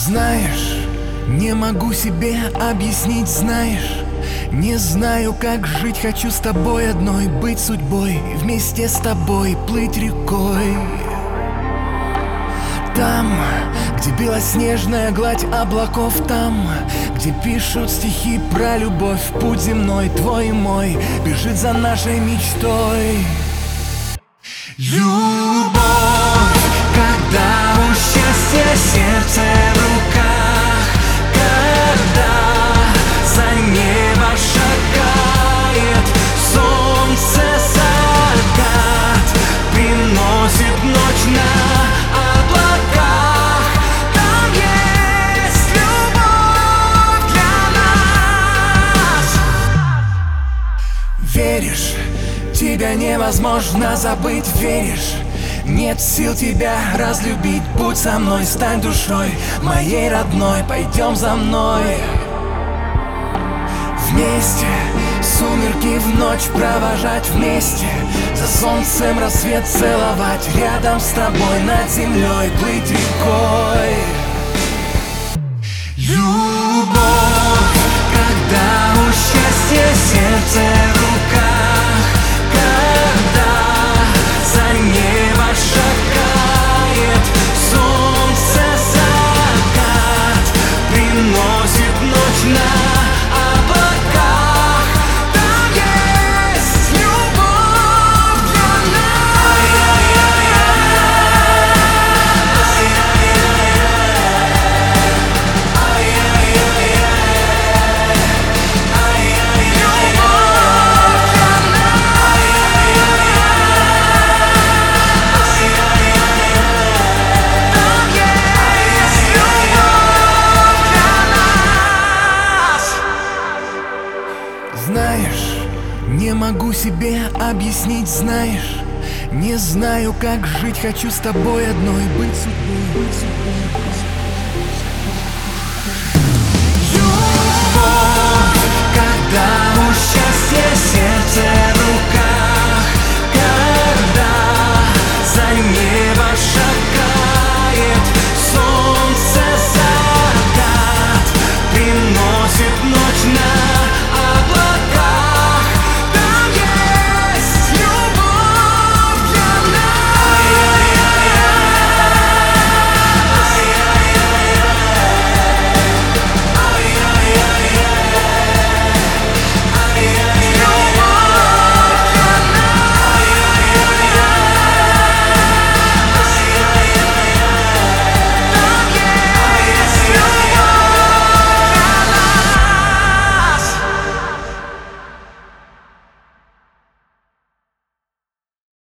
Знаешь, не могу себе объяснить, знаешь. Не знаю, как жить, хочу с тобой одной, быть судьбой, вместе с тобой плыть рекой. Там, где белоснежная гладь облаков, там, где пишут стихи про любовь, путь земной, твой и мой, бежит за нашей мечтой. Любовь, когда у счастья сердце в руках, когда за небо шагает солнце, закат приносит ночь на облаках. Там есть любовь для нас. Веришь? Тебя невозможно забыть, веришь? Нет сил тебя разлюбить. Будь со мной, стань душой моей родной, пойдем за мной. Вместе сумерки в ночь провожать, вместе за солнцем рассвет целовать, рядом с тобой над землей плыть рекой. Любовь, когда у счастья сердце в руках, когда за небо шагает солнце, закат приносит ночь на облаках. Там есть любовь для нас. Знаешь, не могу себе объяснить, знаешь. Не знаю, как жить, хочу с тобой одной, быть судьбой, быть судьбой.